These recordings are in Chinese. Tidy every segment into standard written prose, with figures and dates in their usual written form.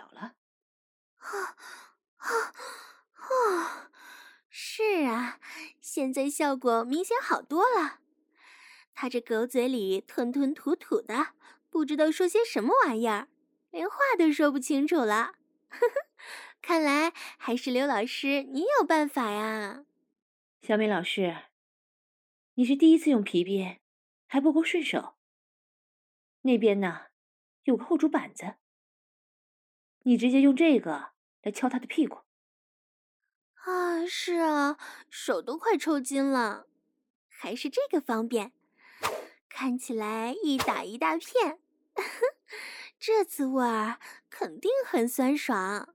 了。 是啊，现在效果明显好多了。他这狗嘴里吞吞吐吐的，不知道说些什么玩意儿，连话都说不清楚了。看来还是刘老师你有办法呀。 小美老师，你是第一次用皮鞭，还不够顺手。那边呢，有个后竹板子，你直接用这个来敲他的屁股。 啊，是啊，手都快抽筋了，还是这个方便，看起来一打一大片，这滋味儿肯定很酸爽。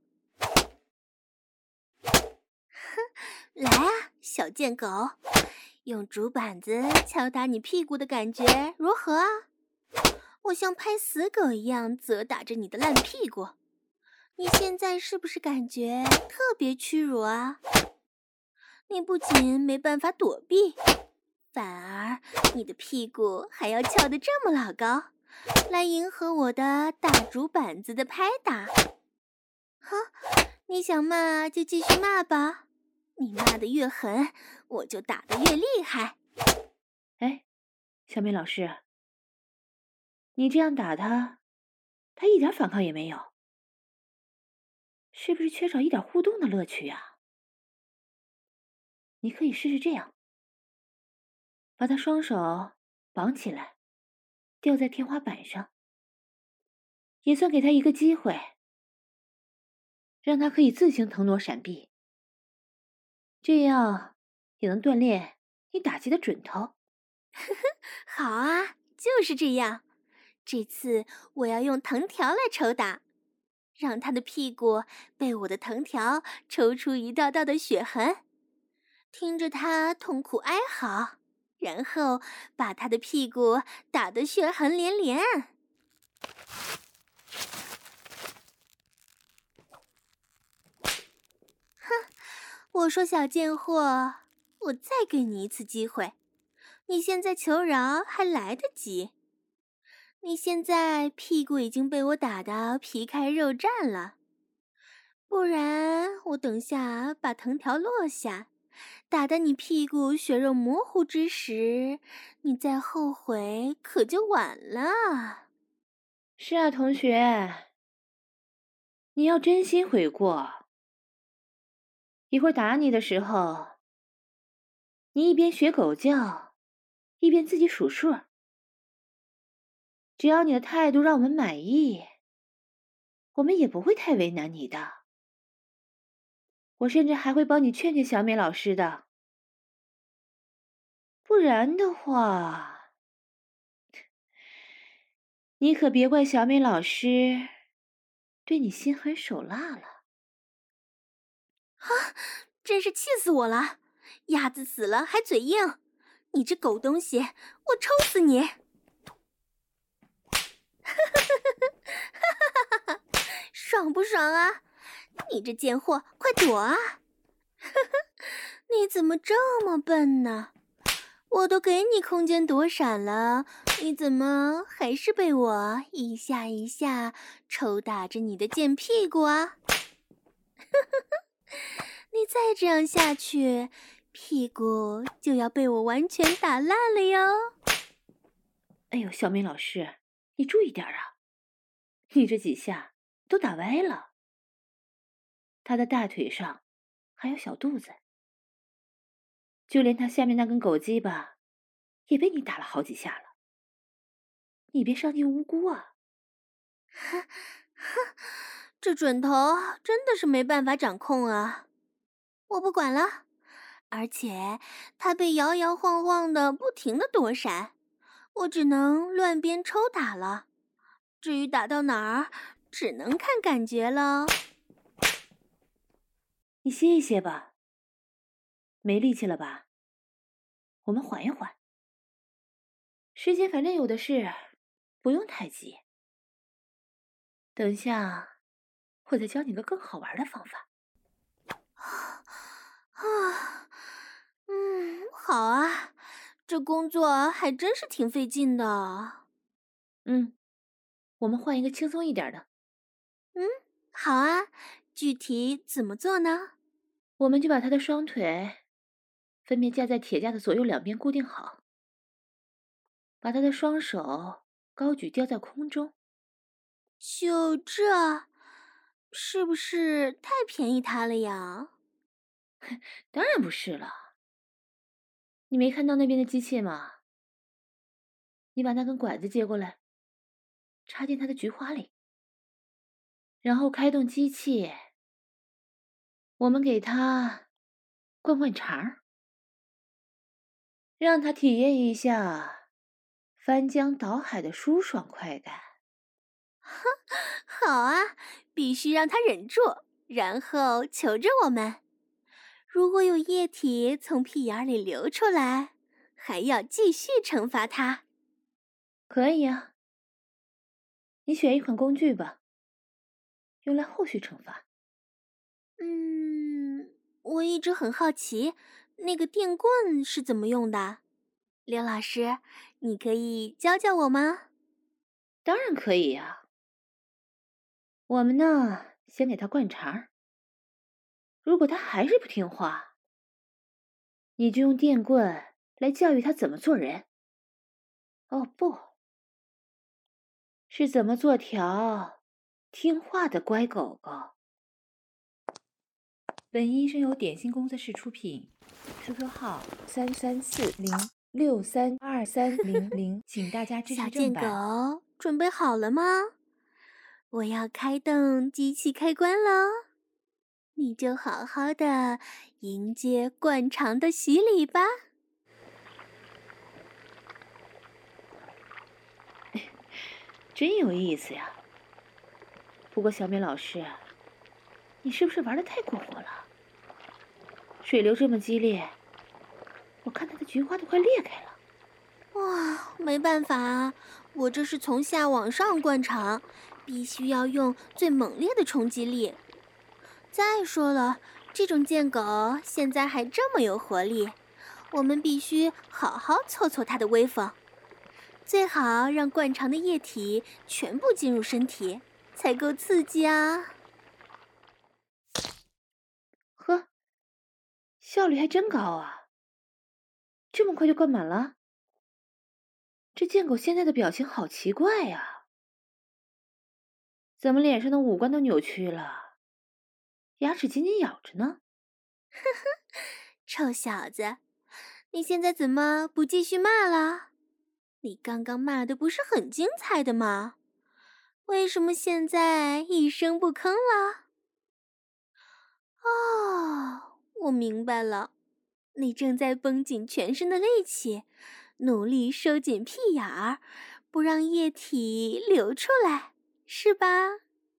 来啊，小贱狗，用竹板子敲打你屁股的感觉如何啊？我像拍死狗一样责打着你的烂屁股，你现在是不是感觉特别屈辱啊？你不仅没办法躲避，反而你的屁股还要翘得这么老高，来迎合我的大竹板子的拍打。哼，你想骂就继续骂吧，你骂得越狠，我就打得越厉害。 哎，小美老师，你这样打他，他一点反抗也没有，是不是缺少一点互动的乐趣啊？你可以试试这样，把他双手绑起来，吊在天花板上，也算给他一个机会，让他可以自行腾挪闪避，这样也能锻炼你打击的准头。 好啊，就是这样。这次我要用藤条来抽打，让他的屁股被我的藤条抽出一道道的血痕，听着他痛苦哀嚎，然后把他的屁股打得血痕连连。我说小贱货，我再给你一次机会，你现在求饶还来得及。你现在屁股已经被我打得皮开肉绽了，不然我等下把藤条落下，打得你屁股血肉模糊之时，你再后悔可就晚了。 是啊，同学，你要真心悔过。一会儿打你的时候，你一边学狗叫，一边自己数数。只要你的态度让我们满意，我们也不会太为难你的。我甚至还会帮你劝劝小美老师的。不然的话，你可别怪小美老师对你心狠手辣了。 真是气死我了！鸭子死了还嘴硬，你这狗东西，我抽死你！爽不爽啊？你这贱货，快躲啊！你怎么这么笨呢？我都给你空间躲闪了，你怎么还是被我一下一下抽打着你的贱屁股啊？你再这样下去，屁股就要被我完全打烂了哟！ 哎呦，小美老师，你注意点啊！你这几下都打歪了，他的大腿上还有小肚子，就连他下面那根狗鸡巴也被你打了好几下了。你别伤及无辜啊！ 这准头真的是没办法掌控啊！我不管了，而且他被摇摇晃晃的不停的躲闪，我只能乱鞭抽打了。至于打到哪儿，只能看感觉了。 你歇一歇吧，没力气了吧？我们缓一缓，时间反正有的是，不用太急。等下，我再教你个更好玩的方法。 好啊，这工作还真是挺费劲的。 我们换一个轻松一点的。 好啊，具体怎么做呢？ 我们就把他的双腿分别架在铁架的左右两边固定好，把他的双手高举吊在空中。 就这，是不是太便宜他了呀？ 当然不是了，你没看到那边的机器吗？你把那根管子接过来，插进他的菊花里，然后开动机器，我们给他灌灌肠儿，让他体验一下翻江倒海的舒爽快感。 好啊，必须让他忍住，然后求着我们。如果有液体从屁眼里流出来，还要继续惩罚他。 可以啊，你选一款工具吧，用来后续惩罚。 我一直很好奇，那个电棍是怎么用的？刘老师，你可以教教我吗？ 当然可以呀。我们呢，先给他灌肠儿，如果他还是不听话，你就用电棍来教育他怎么做人。哦，不，是怎么做条听话的乖狗狗。本音声由点心工作室出品，QQ 号3340632300，请大家支持小贱正版。 狗，准备好了吗？我要开动机器开关喽，你就好好的迎接惯常的洗礼吧。 真有意思呀。不过小美老师，你是不是玩得太过火了？水流这么激烈，我看它的菊花都快裂开了。 哇，没办法啊，我这是从下往上灌肠，必须要用最猛烈的冲击力。再说了，这种贱狗现在还这么有活力，我们必须好好挫挫它的威风。最好让灌肠的液体全部进入身体，才够刺激啊！ 呵，效率还真高啊！这么快就灌满了？这贱狗现在的表情好奇怪呀，怎么脸上的五官都扭曲了，牙齿紧紧咬着呢？ 臭小子，你现在怎么不继续骂了？你刚刚骂的不是很精彩的吗？为什么现在一声不吭了？哦，我明白了，你正在绷紧全身的力气，努力收紧屁眼儿，不让液体流出来，是吧？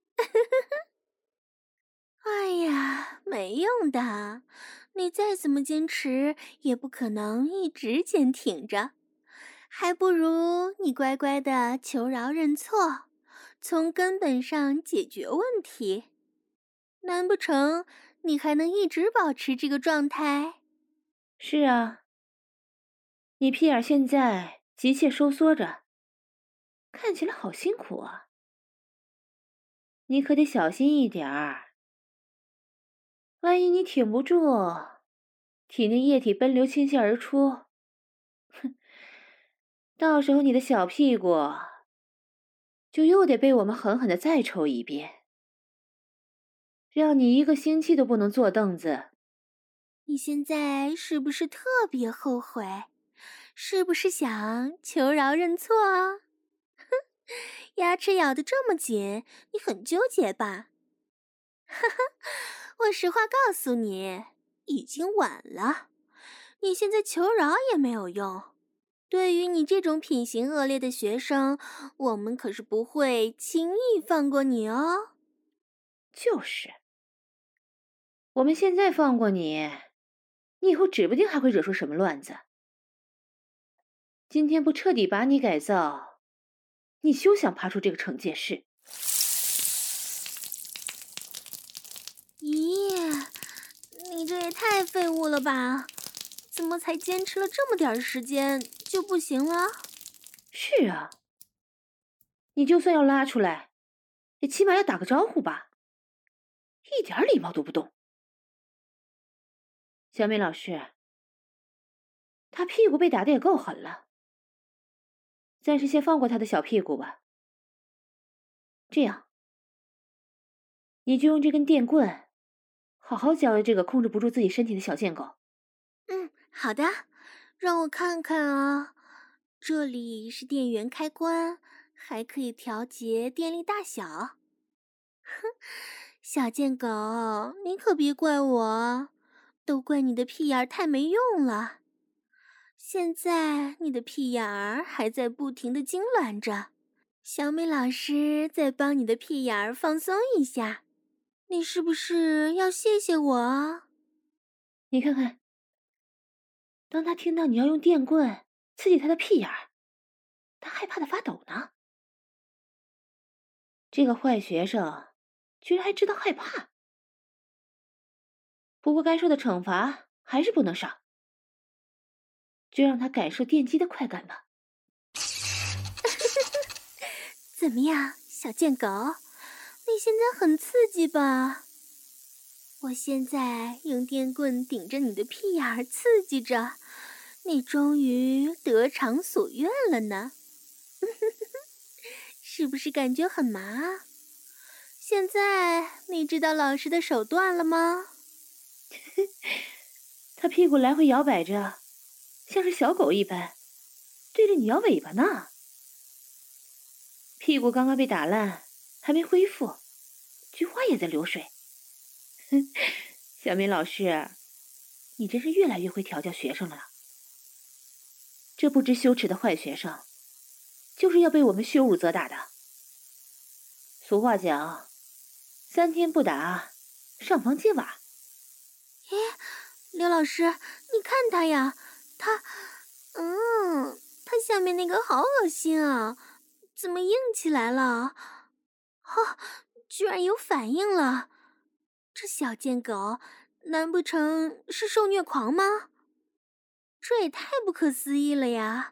哎呀，没用的，你再怎么坚持，也不可能一直坚挺着，还不如你乖乖的求饶认错，从根本上解决问题。难不成你还能一直保持这个状态？ 是啊，你屁眼现在急切收缩着，看起来好辛苦啊。你可得小心一点儿，万一你挺不住，体内液体奔流倾泻而出，哼，到时候你的小屁股就又得被我们狠狠的再抽一遍，让你一个星期都不能坐凳子。 你现在是不是特别后悔？是不是想求饶认错啊？牙齿咬得这么紧，你很纠结吧？哈哈，我实话告诉你，已经晚了。你现在求饶也没有用。对于你这种品行恶劣的学生，我们可是不会轻易放过你哦。 就是，我们现在放过你，你以后指不定还会惹出什么乱子。今天不彻底把你改造，你休想爬出这个惩戒室。 咦，你这也太废物了吧？怎么才坚持了这么点时间就不行了？ 是啊，你就算要拉出来，也起码要打个招呼吧。 一点礼貌都不懂。小美老师，他屁股被打得也够狠了，暂时先放过他的小屁股吧。这样，你就用这根电棍，好好教育这个控制不住自己身体的小贱狗。 好的，让我看看啊，这里是电源开关，还可以调节电力大小。哼，小贱狗，你可别怪我，都怪你的屁眼儿太没用了。现在你的屁眼儿还在不停地痉挛着，小美老师再帮你的屁眼儿放松一下，你是不是要谢谢我啊？ 你看看，当他听到你要用电棍刺激他的屁眼儿，他害怕的发抖呢。这个坏学生居然还知道害怕。不过该受的惩罚还是不能少，就让他感受电击的快感吧。 怎么样，小贱狗？你现在很刺激吧？我现在用电棍顶着你的屁眼儿刺激着，你终于得偿所愿了呢。是不是感觉很麻？现在你知道老师的手段了吗？ 他屁股来回摇摆着，像是小狗一般，对着你摇尾巴呢。屁股刚刚被打烂，还没恢复，菊花也在流水。小明老师，你真是越来越会调教学生了。这不知羞耻的坏学生，就是要被我们羞辱责打的。俗话讲，3天不打，上房揭瓦。 刘老师，你看他呀，他下面那个好恶心啊，怎么硬起来了？居然有反应了！这小贱狗，难不成是受虐狂吗？这也太不可思议了呀！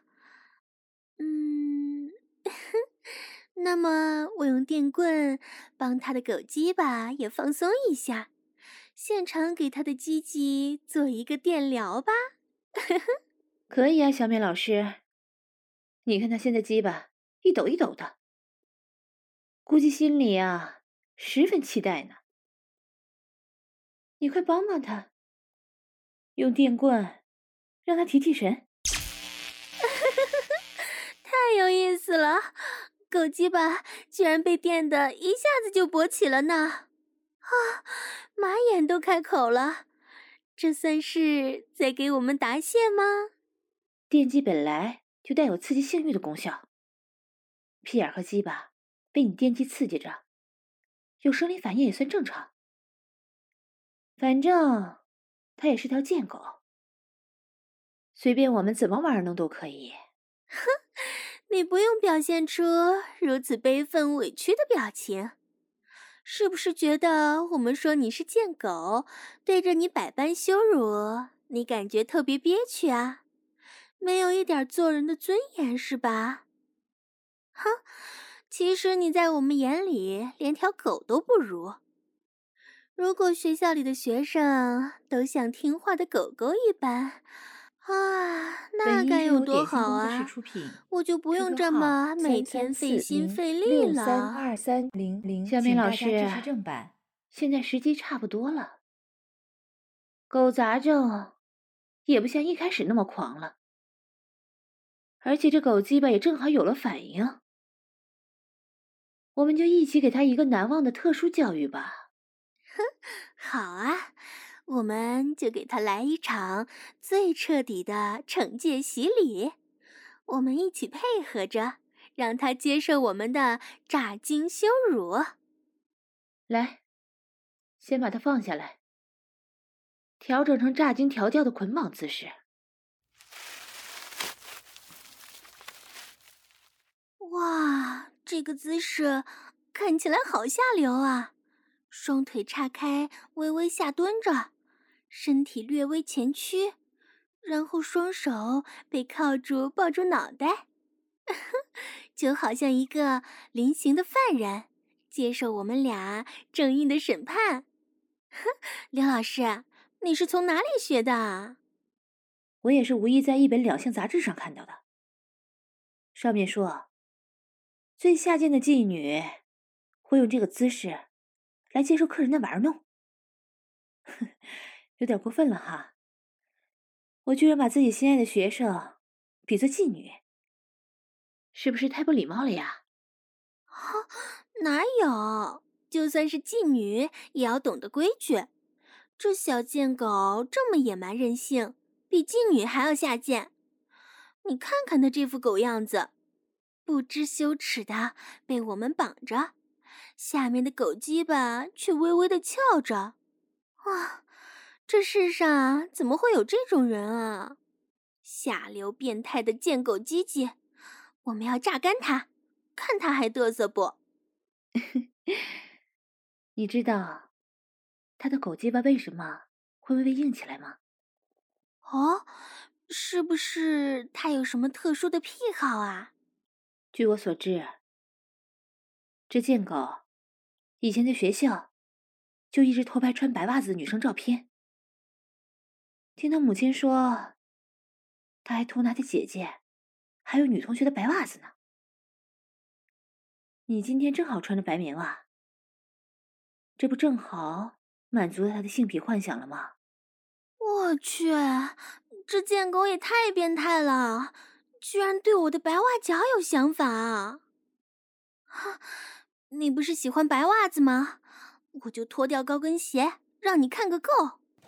那么我用电棍帮他的狗鸡巴也放松一下，现场给他的鸡鸡做一个电疗吧。 可以啊，小美老师，你看他现在鸡巴一抖一抖的，估计心里啊十分期待呢。你快帮帮他，用电棍让他提提神。 太有意思了，狗鸡巴居然被电得一下子就勃起了呢！马眼都开口了，这算是在给我们答谢吗？ 电击本来就带有刺激性欲的功效，屁眼和鸡巴被你电击刺激着，有生理反应也算正常。反正它也是条贱狗，随便我们怎么玩弄都可以。 你不用表现出如此悲愤委屈的表情，是不是觉得我们说你是贱狗，对着你百般羞辱，你感觉特别憋屈啊？没有一点做人的尊严是吧？哼，其实你在我们眼里连条狗都不如。如果学校里的学生都像听话的狗狗一般，那该有多好啊！我就不用这么每天费心费力了。 632300， 小明老师， 请大家支持正版。 现在时机差不多了，狗杂症也不像一开始那么狂了，而且这狗鸡巴也正好有了反应，我们就一起给他一个难忘的特殊教育吧。 好啊，我们就给他来一场最彻底的惩戒洗礼，我们一起配合着，让他接受我们的炸精羞辱。 来，先把它放下来，调整成炸精调教的捆绑姿势。 哇，这个姿势看起来好下流啊！双腿岔开，微微下蹲着，身体略微前屈，然后双手被铐住抱住脑袋，就好像一个临刑的犯人，接受我们俩正义的审判。 刘老师，你是从哪里学的啊？ 我也是无意在一本两性杂志上看到的，上面说，最下贱的妓女会用这个姿势来接受客人的玩弄，有点过分了哈。我居然把自己心爱的学生比作妓女，是不是太不礼貌了呀？ 哪有？就算是妓女，也要懂得规矩。这小贱狗这么野蛮任性，比妓女还要下贱。你看看它这副狗样子，不知羞耻的被我们绑着，下面的狗鸡巴却微微的翘着。啊，这世上怎么会有这种人啊？下流变态的贱狗鸡鸡，我们要榨干它，看它还嘚瑟不？ 你知道他的狗鸡巴为什么会微微硬起来吗？ 哦，是不是它有什么特殊的癖好啊？ 据我所知，这贱狗以前在学校就一直偷拍穿白袜子的女生照片。听他母亲说，他还偷拿他姐姐还有女同学的白袜子呢。你今天正好穿着白棉袜，这不正好满足了他的性癖幻想了吗？ 我去，这贱狗也太变态了，居然对我的白袜脚有想法啊！哈，你不是喜欢白袜子吗？我就脱掉高跟鞋，让你看个够。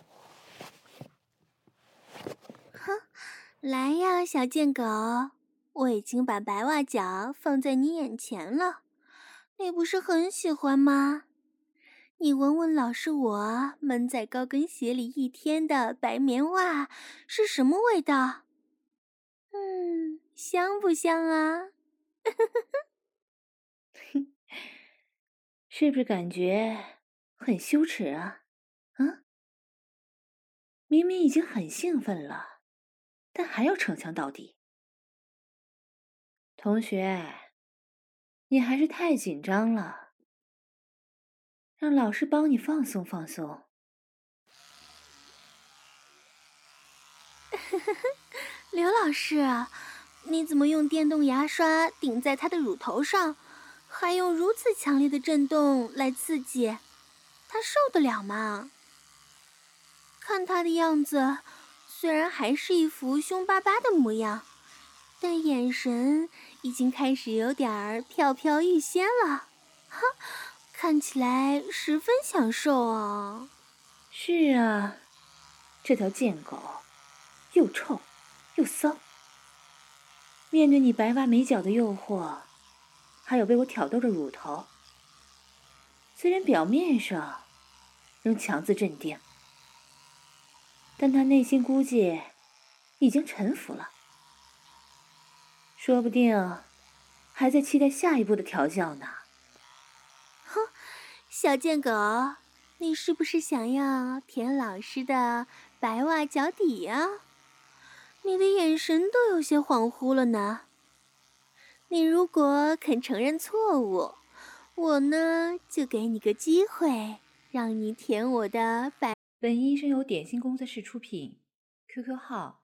哼，来呀，小贱狗，我已经把白袜脚放在你眼前了，你不是很喜欢吗？你闻闻老师我闷在高跟鞋里一天的白棉袜是什么味道？香不香啊？ 是不是感觉很羞耻啊？啊，明明已经很兴奋了，但还要逞强到底。同学，你还是太紧张了，让老师帮你放松放松。 刘老师，你怎么用电动牙刷顶在他的乳头上，还用如此强烈的震动来刺激？他受得了吗？看他的样子，虽然还是一副凶巴巴的模样，但眼神已经开始有点儿飘飘欲仙了。哈，看起来十分享受啊。 是啊，这条贱狗又臭又骚，面对你白袜美脚的诱惑，还有被我挑逗着乳头，虽然表面上仍强自镇定，但他内心估计已经臣服了，说不定还在期待下一步的调教呢。 小贱狗，你是不是想要舔老师的白袜脚底呀？你的眼神都有些恍惚了呢。你如果肯承认错误，我呢就给你个机会，让你舔我的白。 本音声由点心工作室出品，QQ 号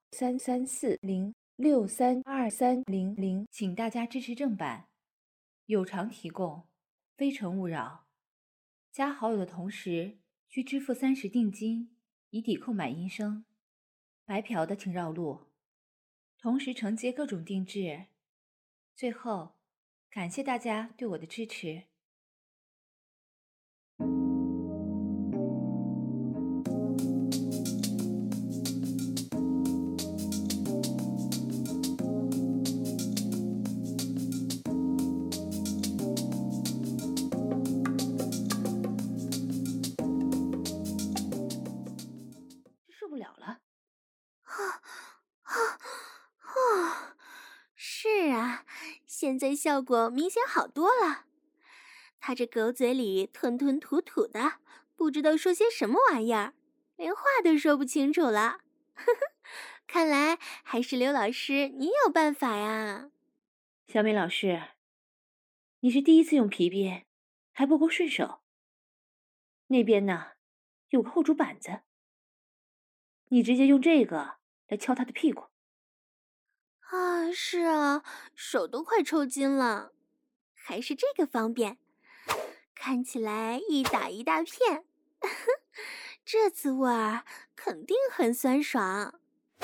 3340632300，请大家支持正版，有偿提供，非诚勿扰。加好友的同时需支付30定金，以抵扣买音声。白嫖的请绕路，同时承接各种定制。最后，感谢大家对我的支持。 受不了了。 是啊，现在效果明显好多了。他这狗嘴里吞吞吐吐的，不知道说些什么玩意儿，连话都说不清楚了。看来还是刘老师你有办法呀。 小美老师，你是第一次用皮鞭，还不够顺手。那边呢， 有个后竹板子，你直接用这个来敲他的屁股。 啊，是啊，手都快抽筋了，还是这个方便，看起来一打一大片，这滋味儿肯定很酸爽。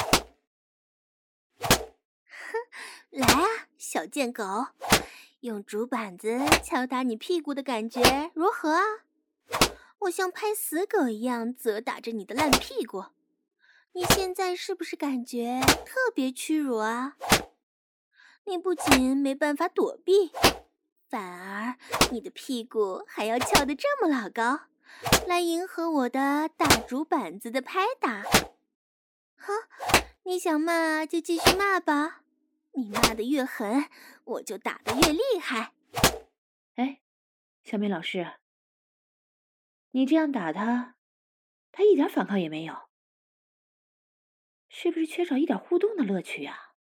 来啊，小贱狗，用竹板子敲打你屁股的感觉如何啊？我像拍死狗一样责打着你的烂屁股，你现在是不是感觉特别屈辱啊？你不仅没办法躲避，反而你的屁股还要翘得这么老高，来迎合我的大竹板子的拍打。哈，你想骂就继续骂吧，你骂得越狠，我就打得越厉害。 哎，小美老师，你这样打他，他一点反抗也没有，是不是缺少一点互动的乐趣啊？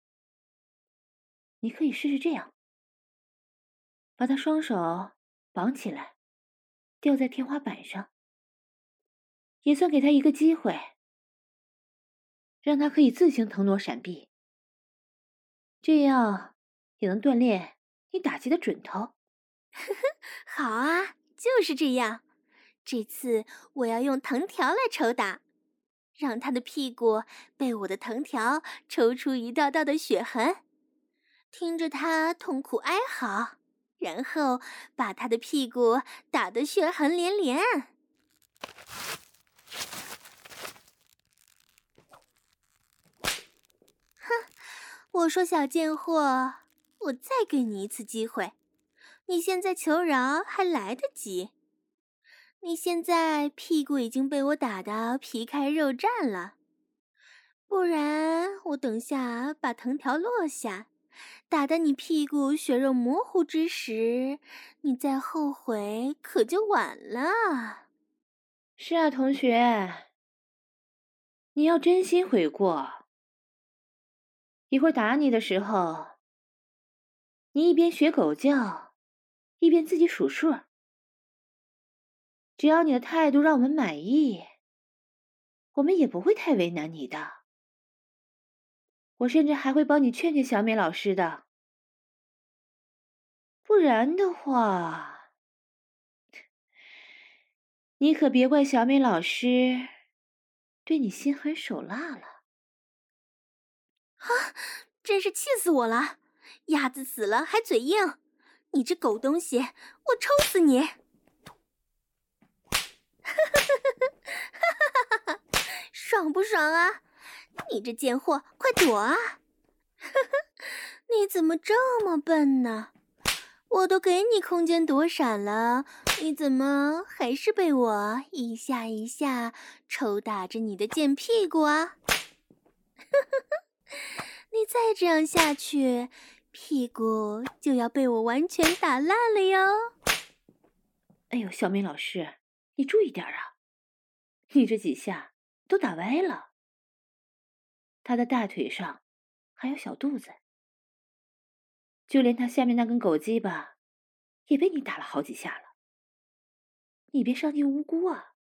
你可以试试这样，把他双手绑起来，吊在天花板上，也算给他一个机会，让他可以自行腾挪闪避，这样也能锻炼你打击的准头。 好啊，就是这样。这次我要用藤条来抽打，让他的屁股被我的藤条抽出一道道的血痕，听着他痛苦哀嚎，然后把他的屁股打得血痕连连。我说小贱货，我再给你一次机会，你现在求饶还来得及。你现在屁股已经被我打得皮开肉绽了，不然我等下把藤条落下，打得你屁股血肉模糊之时，你再后悔可就晚了。 是啊，同学，你要真心悔过。一会儿打你的时候，你一边学狗叫，一边自己数数。只要你的态度让我们满意，我们也不会太为难你的。我甚至还会帮你劝劝小美老师的。不然的话，你可别怪小美老师对你心狠手辣了。 真是气死我了！鸭子死了还嘴硬，你这狗东西，我抽死你！爽不爽啊？你这贱货，快躲啊！你怎么这么笨呢？我都给你空间躲闪了，你怎么还是被我一下一下抽打着你的贱屁股啊？你再这样下去，屁股就要被我完全打烂了哟！ 哎呦，小美老师，你注意点啊！你这几下都打歪了。他的大腿上还有小肚子，就连他下面那根狗鸡巴也被你打了好几下了。你别伤及无辜啊！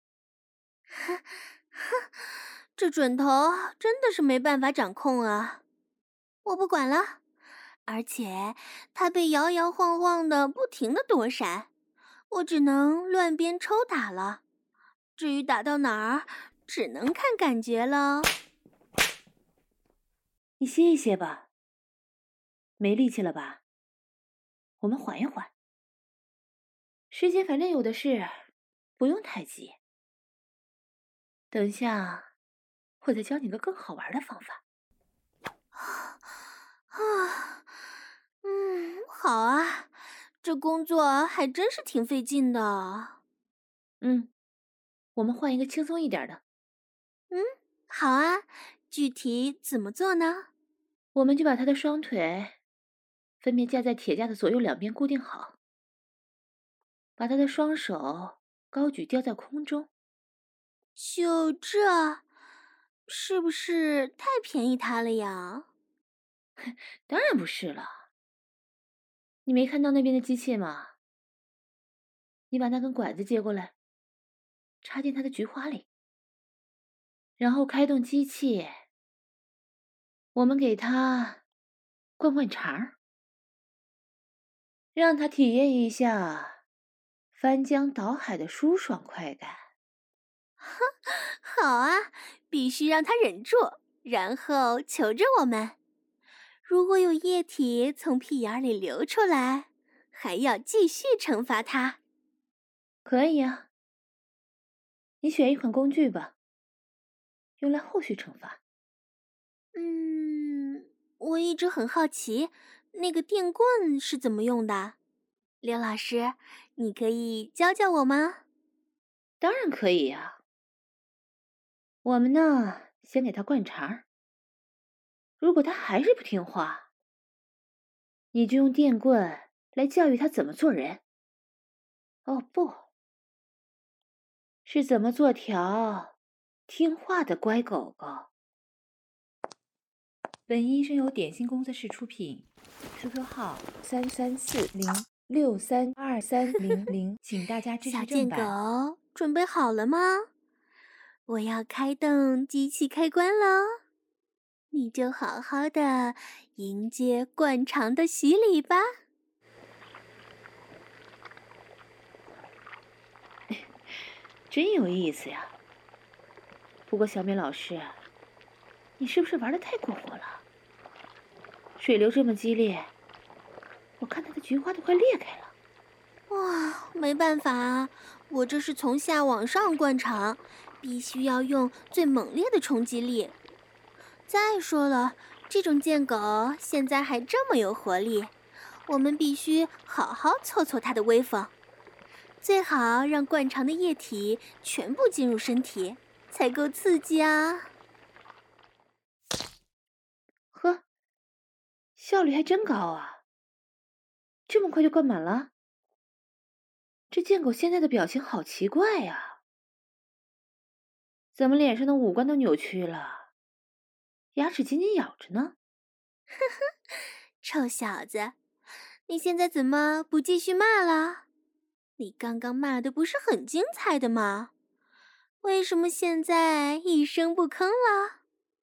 这准头真的是没办法掌控啊！我不管了，而且他被摇摇晃晃的不停的躲闪，我只能乱边抽打了。至于打到哪儿，只能看感觉了。 你歇一歇吧，没力气了吧？我们缓一缓，时间反正有的是，不用太急。等下，我再教你个更好玩的方法。 好啊，这工作还真是挺费劲的。 我们换一个轻松一点的。 好啊，具体怎么做呢？ 我们就把他的双腿分别架在铁架的左右两边固定好，把他的双手高举吊在空中。 就这，是不是太便宜他了呀？ 当然不是了，你没看到那边的机器吗？你把那根管子接过来。 插进他的菊花里，然后开动机器，我们给他灌灌肠，让他体验一下翻江倒海的舒爽快感。 好啊，必须让他忍住，然后求着我们。如果有液体从屁眼里流出来，还要继续惩罚他。 可以啊，你选一款工具吧，用来后续惩罚。 我一直很好奇，那个电棍是怎么用的？刘老师，你可以教教我吗？ 当然可以呀。我们呢，先给他灌肠，如果他还是不听话，你就用电棍来教育他怎么做人。哦，不，是怎么做条听话的乖狗狗。 本音声由点心工作室出品 ，QQ 号3340632300，请大家支持小贱正版。 狗，准备好了吗？我要开动机器开关喽，你就好好的迎接灌肠的洗礼吧。 真有意思呀。不过小美老师，你是不是玩得太过火了？水流这么激烈，我看他的菊花都快裂开了。 哇，没办法啊，我这是从下往上灌肠，必须要用最猛烈的冲击力。再说了，这种贱狗现在还这么有活力，我们必须好好凑凑它的威风。最好让灌肠的液体全部进入身体，才够刺激啊！ 呵，效率还真高啊！这么快就灌满了？这贱狗现在的表情好奇怪呀，怎么脸上的五官都扭曲了，牙齿紧紧咬着呢？ 臭小子，你现在怎么不继续骂了？你刚刚骂的不是很精彩的吗？为什么现在一声不吭了？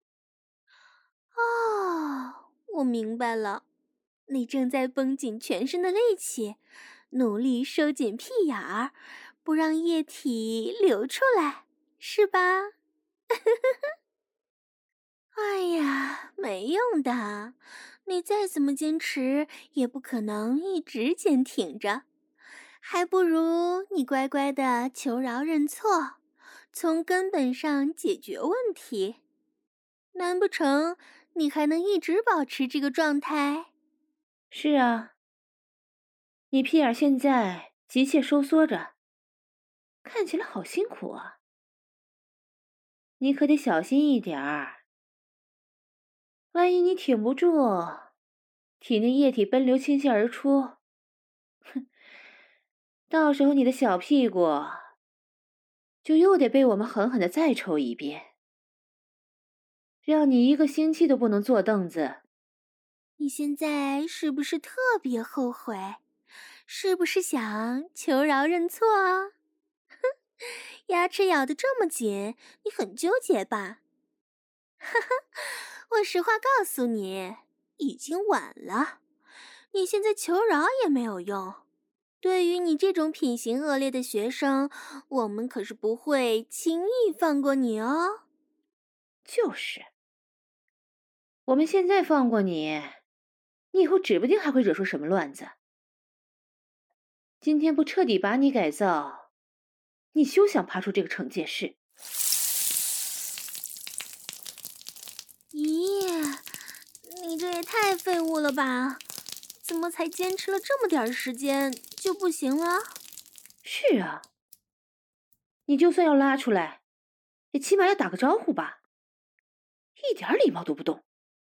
哦，我明白了，你正在绷紧全身的力气，努力收紧屁眼儿，不让液体流出来，是吧？哎呀，没用的，你再怎么坚持，也不可能一直坚挺着，还不如你乖乖的求饶认错，从根本上解决问题。难不成你还能一直保持这个状态？ 是啊，你屁眼现在急切收缩着，看起来好辛苦啊。你可得小心一点儿，万一你挺不住，体内液体奔流倾泻而出，哼，到时候你的小屁股就又得被我们狠狠的再抽一遍，让你1个星期都不能坐凳子。 你现在是不是特别后悔？是不是想求饶认错啊？哼，牙齿咬得这么紧，你很纠结吧？哈哈，我实话告诉你，已经晚了。你现在求饶也没有用。对于你这种品行恶劣的学生，我们可是不会轻易放过你哦。 就是，我们现在放过你，你以后指不定还会惹出什么乱子。今天不彻底把你改造，你休想爬出这个惩戒室。 咦，你这也太废物了吧？怎么才坚持了这么点时间就不行了？ 是啊，你就算要拉出来，也起码要打个招呼吧，一点礼貌都不懂。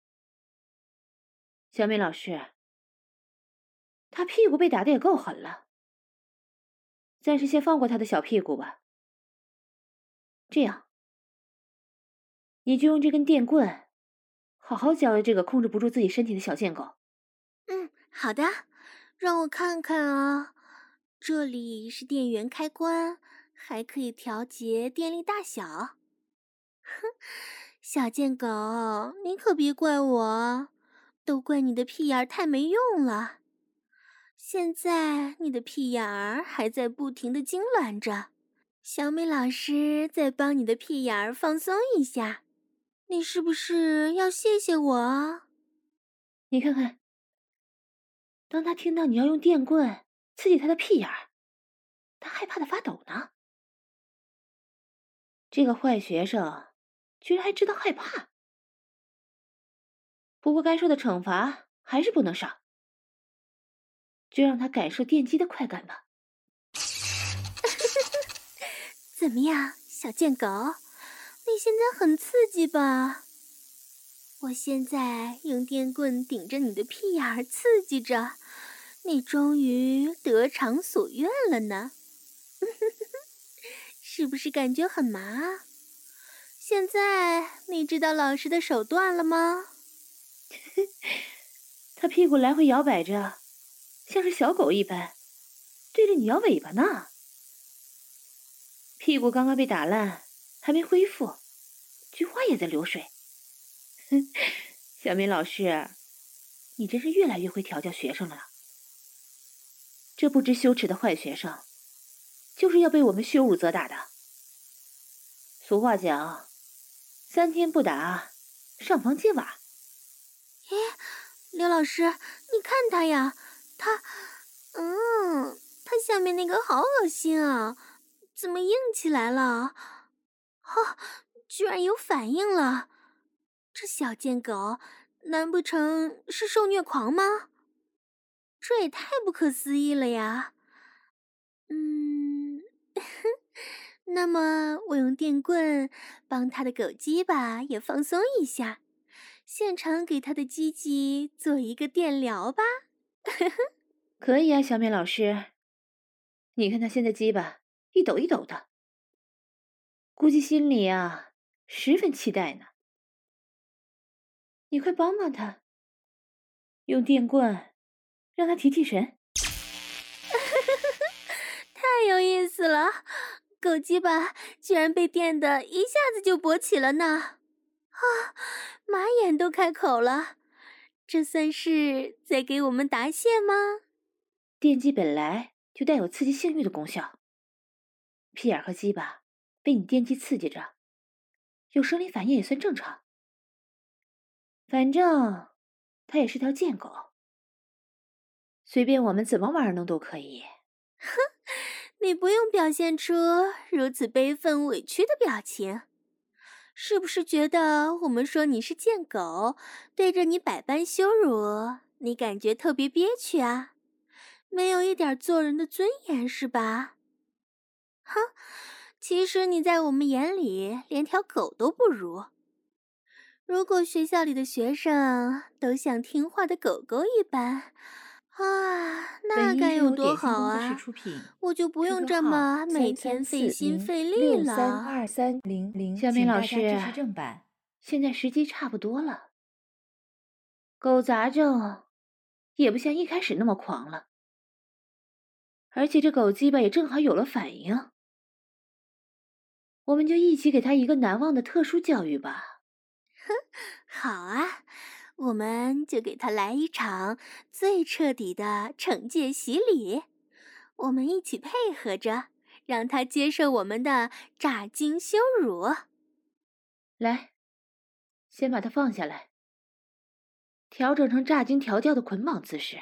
小美老师，他屁股被打得也够狠了，暂时先放过他的小屁股吧。这样，你就用这根电棍，好好教育这个控制不住自己身体的小贱狗。 好的，让我看看啊，这里是电源开关， 还可以调节电力大小。哼，小贱狗，你可别怪我，都怪你的屁眼儿太没用了。现在你的屁眼儿还在不停地痉挛着，小美老师再帮你的屁眼儿放松一下，你是不是要谢谢我？ 你看看，当他听到你要用电棍刺激他的屁眼儿，他害怕的发抖呢。这个坏学生居然还知道害怕。不过该受的惩罚还是不能少，就让他感受电击的快感吧。 怎么样，小贱狗？你现在很刺激吧？我现在用电棍顶着你的屁眼儿刺激着，你终于得偿所愿了呢。是不是感觉很麻？现在你知道老师的手段了吗？ 他屁股来回摇摆着，像是小狗一般，对着你摇尾巴呢。屁股刚刚被打烂，还没恢复，菊花也在流水。哼，小明老师，你真是越来越会调教学生了。这不知羞耻的坏学生，就是要被我们羞辱责打的。俗话讲，3天不打，上房揭瓦。 诶，刘老师，你看他呀，他下面那个好恶心啊，怎么硬起来了？居然有反应了！这小贱狗，难不成是受虐狂吗？这也太不可思议了呀！那么我用电棍帮他的狗鸡巴也放松一下，现场给他的鸡鸡做一个电疗吧。 可以啊，小美老师，你看他现在鸡巴一抖一抖的，估计心里啊十分期待呢。你快帮帮他，用电棍让他提提神。 太有意思了，狗鸡巴居然被电得一下子就勃起了呢！马眼都开口了，这算是在给我们答谢吗？ 电击本来就带有刺激性欲的功效，屁眼和鸡巴被你电击刺激着，有生理反应也算正常。反正它也是条贱狗，随便我们怎么玩弄都可以。 你不用表现出如此悲愤委屈的表情，是不是觉得我们说你是贱狗，对着你百般羞辱，你感觉特别憋屈啊？没有一点做人的尊严是吧？哼，其实你在我们眼里连条狗都不如。如果学校里的学生都像听话的狗狗一般，那该有多好啊！我就不用这么每天费心费力了。 小明老师，现在时机差不多了，狗杂症也不像一开始那么狂了，而且这狗鸡巴也正好有了反应，我们就一起给他一个难忘的特殊教育吧。 好啊，我们就给他来一场最彻底的惩戒洗礼，我们一起配合着，让他接受我们的炸精羞辱。 来，先把它放下来，调整成炸精调教的捆绑姿势。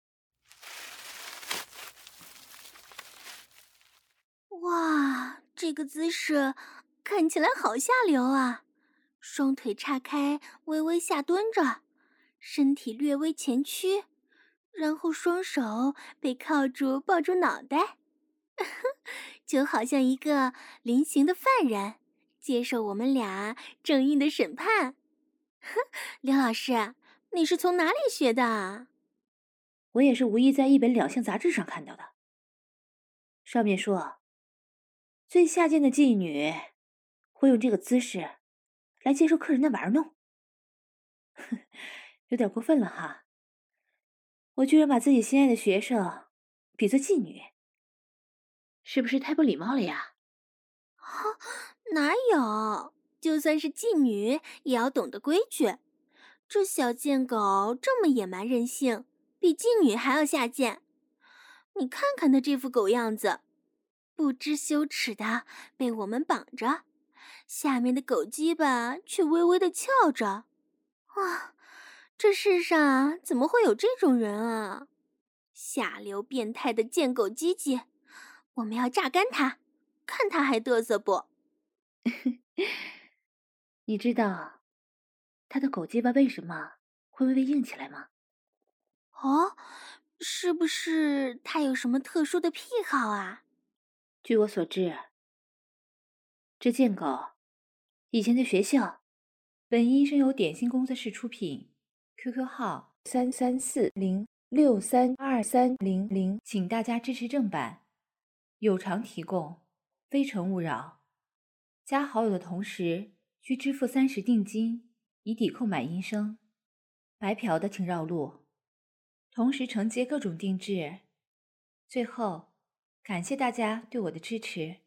哇，这个姿势看起来好下流啊！双腿岔开，微微下蹲着，身体略微前屈，然后双手被铐住抱住脑袋，就好像一个临刑的犯人，接受我们俩正义的审判。刘老师，你是从哪里学的？ 我也是无意在一本两性杂志上看到的，上面说，最下贱的妓女会用这个姿势来接受客人的玩弄。有点过分了哈，我居然把自己心爱的学生比作妓女，是不是太不礼貌了呀？ 哪有？就算是妓女，也要懂得规矩。这小贱狗这么野蛮任性，比妓女还要下贱。你看看它这副狗样子，不知羞耻的被我们绑着，下面的狗鸡巴却微微的翘着。啊，这世上怎么会有这种人啊？下流变态的贱狗鸡鸡，我们要榨干它，看它还嘚瑟不？ 你知道他的狗鸡巴为什么会微微硬起来吗？ 哦，是不是它有什么特殊的癖好啊？ 据我所知，这贱狗以前在学校。 本音声由点心工作室出品 ，QQ 号3340632300，请大家支持正版，有偿提供，非诚勿扰。加好友的同时需支付30定金，以抵扣买音声。白嫖的请绕路，同时承接各种定制。最后，感谢大家对我的支持。